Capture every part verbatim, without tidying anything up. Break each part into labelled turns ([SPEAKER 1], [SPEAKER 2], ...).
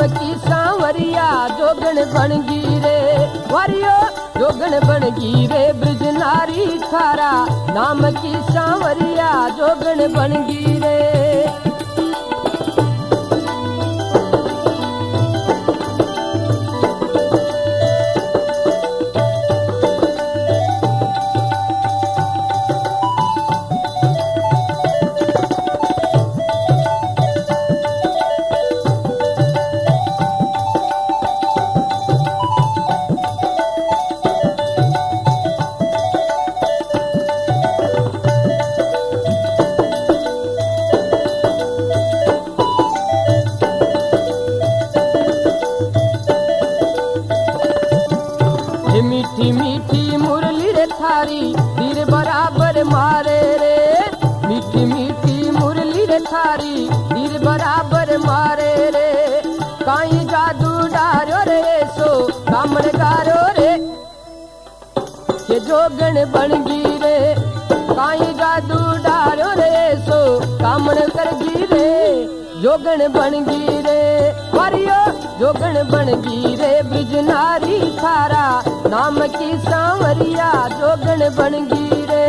[SPEAKER 1] की सांवरिया जोगण बन गिरे वारियो जोगण बन गिरे ब्रज नारी थारा नाम की सांवरिया जोगण बन गिरे। मीठी मीठी मुरली रे थारी तीर बराबर मारे रे मीठी मीठी मुरली रे थारी तीर बराबर मारे रे काई जादू डारो रे सो कामड़ गारो रे के जोगण बन गिरे काई जादू डारो रे सो कामड़ कर गिरे जोगण बन गिरे वारियो जोगण बन गिरे ब्रज नारी थारा नाम की सांवरिया जोगण बन गिरे।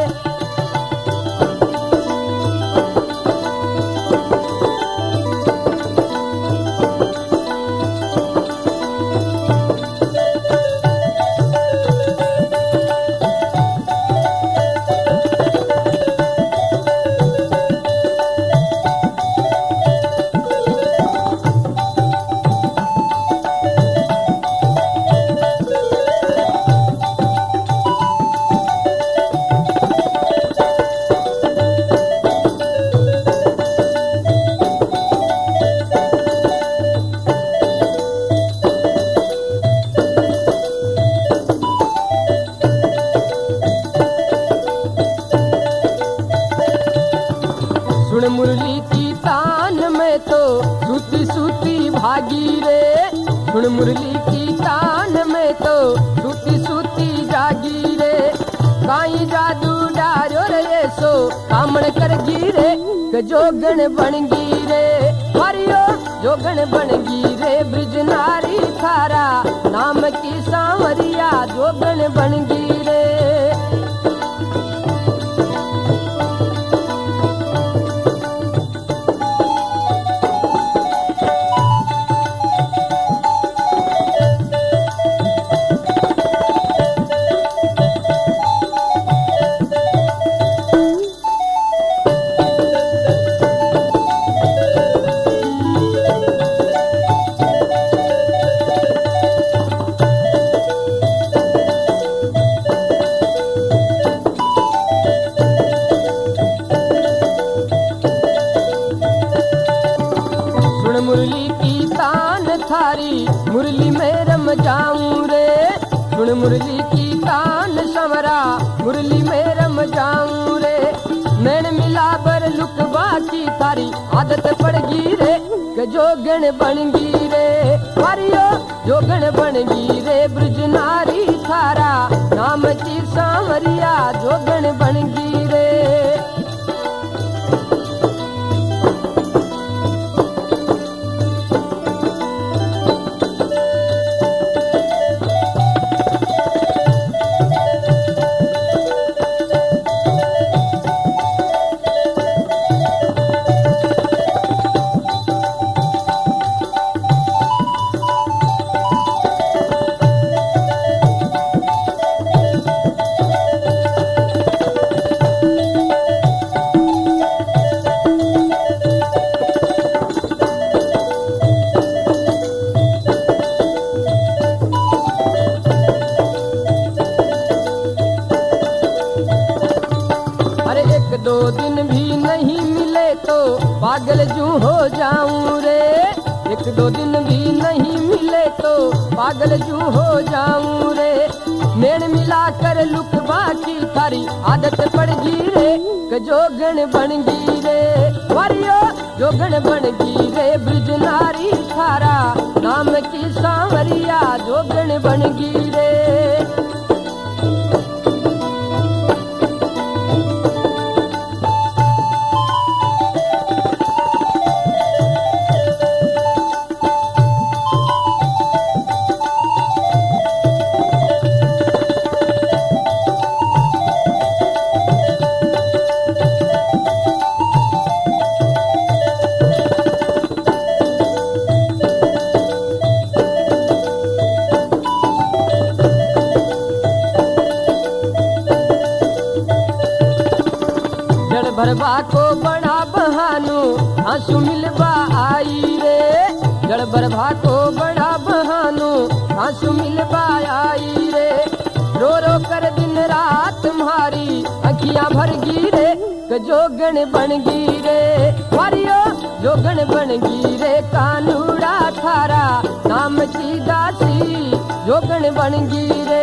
[SPEAKER 1] सुन मुरली की तान में तो सूती सूती भागी रे सुन मुरली की तान में तो सूती सूती जागी रे काई जादू डारो रे सो कामण कर गिरे जोगण बन गिरे हरियो जोगण बन गिरे ब्रज नारी थारा नाम की सांवरिया जोगण बन गिरे। मुरली की तान थारी मुरली में रम जाऊं रे सुन मुरली की तान समरा मुरली में रम जाऊं रे नैन मिला बर लुकवा की थारी आदत पड़ गई रे के जोगण बन गई रे वारियो जोगण बन गई रे ब्रज नारी थारा नाम की सांवरिया जोगण बन गई रे। दो दिन भी नहीं मिले तो पागल जू हो जाऊं रे एक दो दिन भी नहीं मिले तो पागल जू हो जाऊं रे नैन मिलाकर लुकवा की थारी आदत पड़ गई रे के जोगण बन गई रे वारियो जोगण बन गई रे ब्रज नारी थारा नाम की सांवरिया जोगण बन गई रे। भरवा को बड़ा बहानो आंसू मिलवा आई रे। जड़ भरवा को बड़ा बहानो आंसू मिलवा आई रे। रो रो कर दिन रात तुम्हारी अखियां भर गिरे जोगन बन गिरे। मारियो जोगन बन गिरे कानूड़ा थारा नाम की दासी जोगन बन गिरे।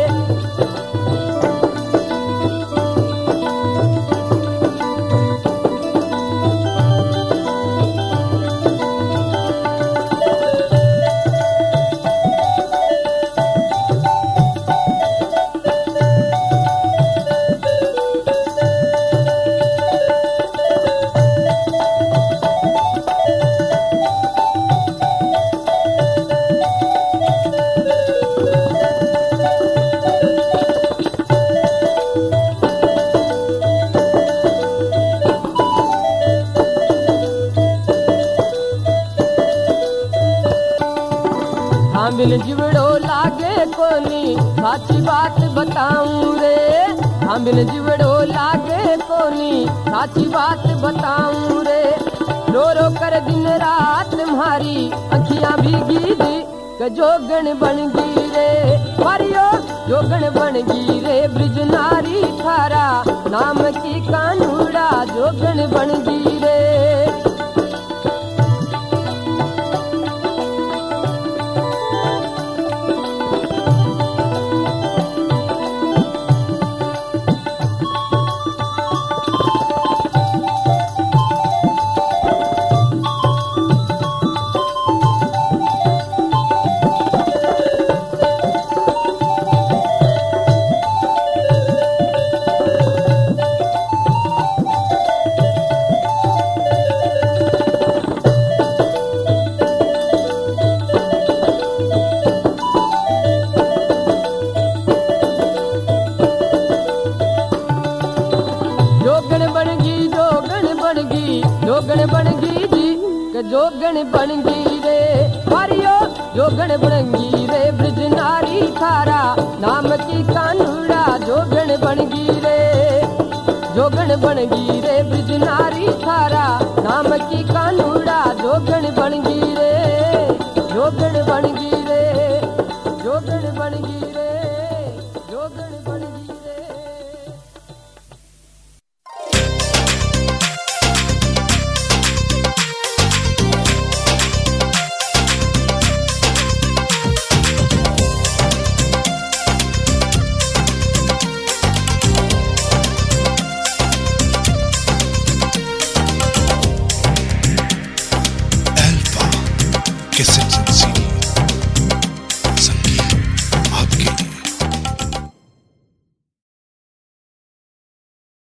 [SPEAKER 1] मिल जिवड़ो लागे कोनी साची बात बताऊं रे। हाँ मिल जिवड़ो लागे कोनी साची बात बताऊं रे। रो रो कर दिन रात तुम्हारी अखियां भीगी दी जोगन बन गिरे। मारियो जोगन बन गिरे ब्रिज नारी थारा नाम की कानूड़ा जोगन बन गिरे। जोगन बन गी जी जोगन बन गी रे। मारियो जोगन बन गी रे ब्रिज नारी थारा नाम की कानूड़ा जोगन बन गी रे। जोगन बन गी रे ब्रिज नारी थारा नाम की कानूड़ा जोगन बन गी।